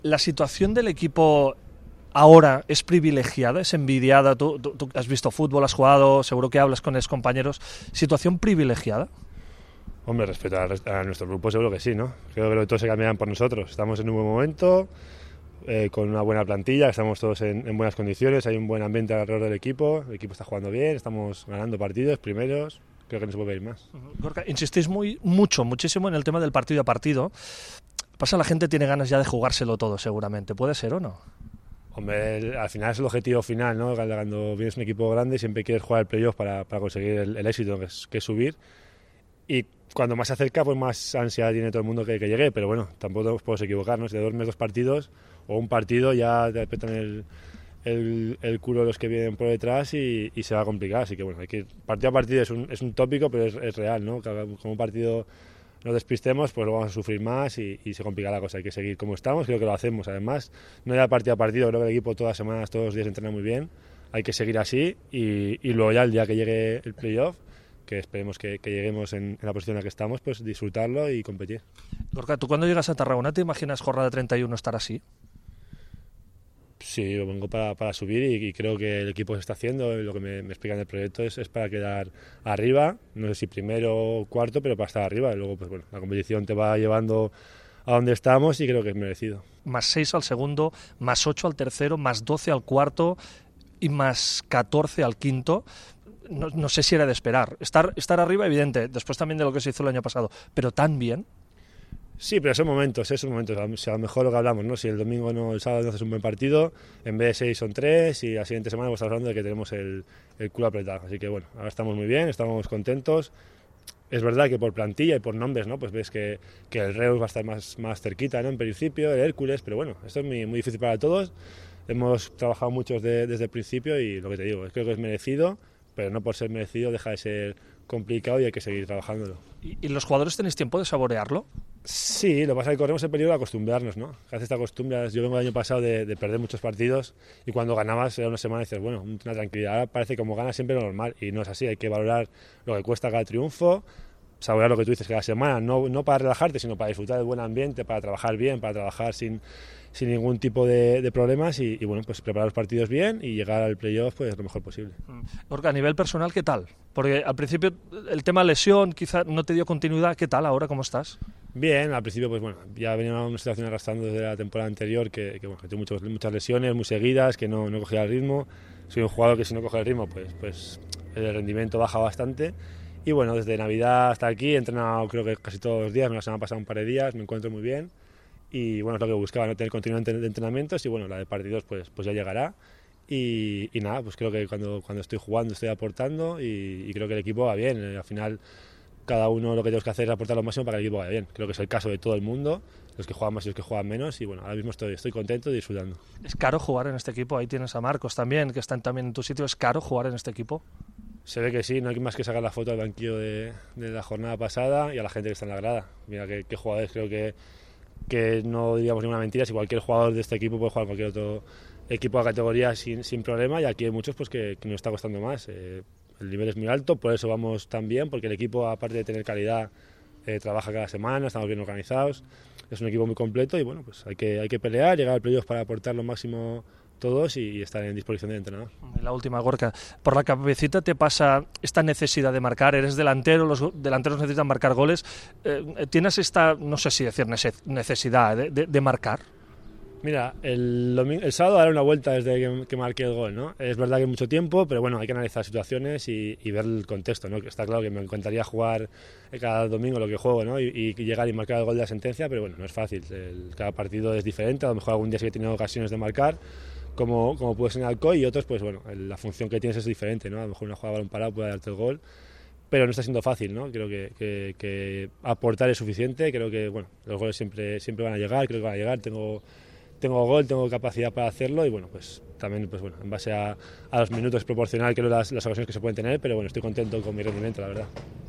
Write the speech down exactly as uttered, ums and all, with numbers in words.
La situación del equipo ahora es privilegiada, es envidiada. Tú, tú, tú has visto fútbol, has jugado, seguro que hablas con ex compañeros. ¿Situación privilegiada? Hombre, respecto a, a nuestro grupo seguro que sí, ¿no? Creo que todos se cambiarán por nosotros. Estamos en un buen momento, eh, con una buena plantilla, estamos todos en, en buenas condiciones, hay un buen ambiente alrededor del equipo, el equipo está jugando bien, estamos ganando partidos, primeros, creo que no se puede pedir más. Gorka, insistís muy, mucho, muchísimo en el tema del partido a partido. Pasa, la gente tiene ganas ya de jugárselo todo, seguramente. ¿Puede ser o no? Hombre, el, al final es el objetivo final, ¿no? Cuando vienes un equipo grande siempre quieres jugar el playoff para, para conseguir el, el éxito, que es, que es subir. Y cuando más se acerca, pues más ansiedad tiene todo el mundo que, que llegue, pero bueno, tampoco nos podemos equivocar, ¿no? Si te duermes dos partidos o un partido ya te apretan el, el, el culo los que vienen por detrás y, y se va a complicar, así que bueno, hay que ir partido a partido, es un, es un tópico, pero es, es real, ¿no? Como un partido nos despistemos, pues lo vamos a sufrir más y, y se complica la cosa, hay que seguir como estamos, creo que lo hacemos, además, no ya partido a partido, creo que el equipo todas las semanas, todos los días entrena muy bien, hay que seguir así y, y luego ya el día que llegue el playoff, que esperemos que, que lleguemos en, en la posición en la que estamos, pues disfrutarlo y competir. Gorka, ¿tú cuando llegas a Tarragona te imaginas jornada treinta y uno estar así? Sí, yo vengo para, para subir y, y creo que el equipo se está haciendo, y lo que me, me explican del proyecto es, es para quedar arriba, no sé si primero o cuarto, pero para estar arriba, y luego pues bueno, la competición te va llevando a donde estamos y creo que es merecido. Más seis al segundo, más ocho al tercero, más doce al cuarto y más catorce al quinto. No, no sé si era de esperar. Estar, estar arriba, evidente, después también de lo que se hizo el año pasado, pero tan bien. Sí, pero son momentos, ¿eh? son momentos. O sea, a lo mejor lo que hablamos, ¿no? Si el domingo no, el sábado no haces un buen partido, en vez de seis son tres y la siguiente semana pues estamos hablando de que tenemos el, el culo apretado. Así que bueno, ahora estamos muy bien, estamos contentos. Es verdad que por plantilla y por nombres, ¿no? Pues ves que, que el Reus va a estar más, más cerquita, ¿no? En principio, el Hércules, pero bueno, esto es muy, muy difícil para todos. Hemos trabajado muchos de, desde el principio y lo que te digo, creo que es merecido, pero no por ser merecido deja de ser complicado y hay que seguir trabajándolo. ¿Y, y los jugadores tenéis tiempo de saborearlo? Sí, lo que pasa es que corremos el peligro de acostumbrarnos, ¿no? A veces te acostumbras. Yo vengo el año pasado de, de perder muchos partidos y cuando ganabas era una semana y dices, bueno, una tranquilidad. Ahora parece que como ganas siempre lo normal y no es así. Hay que valorar lo que cuesta cada triunfo, saborear lo que tú dices cada semana, no, no para relajarte, sino para disfrutar del buen ambiente, para trabajar bien, para trabajar sin, sin ningún tipo de, de problemas y, y bueno, pues preparar los partidos bien y llegar al playoff pues lo mejor posible. Porque a nivel personal, ¿qué tal? Porque al principio el tema lesión quizá no te dio continuidad. ¿Qué tal ahora? ¿Cómo estás? Bien, al principio pues bueno, ya venía una situación arrastrando desde la temporada anterior que, que bueno, que tuve muchos, muchas lesiones muy seguidas, que no, no cogía el ritmo. Soy un jugador que si no coge el ritmo pues, pues el rendimiento baja bastante. Y bueno, desde Navidad hasta aquí he entrenado creo que casi todos los días, me la semana pasada un par de días, me encuentro muy bien. Y bueno, es lo que buscaba, no tener continuidad de entrenamientos y bueno, la de partidos pues, pues ya llegará. Y, y nada, pues creo que cuando, cuando estoy jugando estoy aportando y, y creo que el equipo va bien. Al final cada uno lo que tenemos que hacer es aportar lo máximo para que el equipo vaya bien. Creo que es el caso de todo el mundo, los que juegan más y los que juegan menos y bueno, ahora mismo estoy, estoy contento y disfrutando. ¿Es caro jugar en este equipo? Ahí tienes a Marcos también, que están también en tu sitio. ¿Es caro jugar en este equipo? Se ve que sí, no hay más que sacar la foto del banquillo de, de la jornada pasada y a la gente que está en la grada. Mira qué, qué jugadores, creo que, que no diríamos ninguna mentira, si cualquier jugador de este equipo puede jugar en cualquier otro equipo de categoría sin, sin problema y aquí hay muchos pues que, que nos está costando más. Eh, el nivel es muy alto, por eso vamos tan bien, porque el equipo aparte de tener calidad eh, trabaja cada semana, estamos bien organizados, es un equipo muy completo y bueno, pues hay que, hay que pelear, llegar al playoff para aportar lo máximo todos y, y estar en disposición del entrenador. La última, Gorka, por la cabecita te pasa esta necesidad de marcar, eres delantero, los delanteros necesitan marcar goles, eh, ¿tienes esta, no sé si decir necesidad de, de, de marcar? Mira, el, domingo, el sábado daré una vuelta desde que, que marqué el gol, ¿no? Es verdad que hay mucho tiempo, pero bueno, hay que analizar situaciones y, y ver el contexto, ¿no? Está claro que me encantaría jugar cada domingo lo que juego, ¿no? Y, y llegar y marcar el gol de la sentencia, pero bueno, no es fácil. El, cada partido es diferente, a lo mejor algún día sí que he tenido ocasiones de marcar, como, como puede ser en Alcoy, y otros, pues bueno, la función que tienes es diferente, ¿no? A lo mejor una jugada de balón parado puede darte el gol, pero no está siendo fácil, ¿no? Creo que, que, que aportar es suficiente, creo que, bueno, los goles siempre, siempre van a llegar, creo que van a llegar, tengo... Tengo gol, tengo capacidad para hacerlo y bueno, pues también pues bueno, en base a, a los minutos proporcional creo las, las ocasiones que se pueden tener, pero bueno, estoy contento con mi rendimiento, la verdad.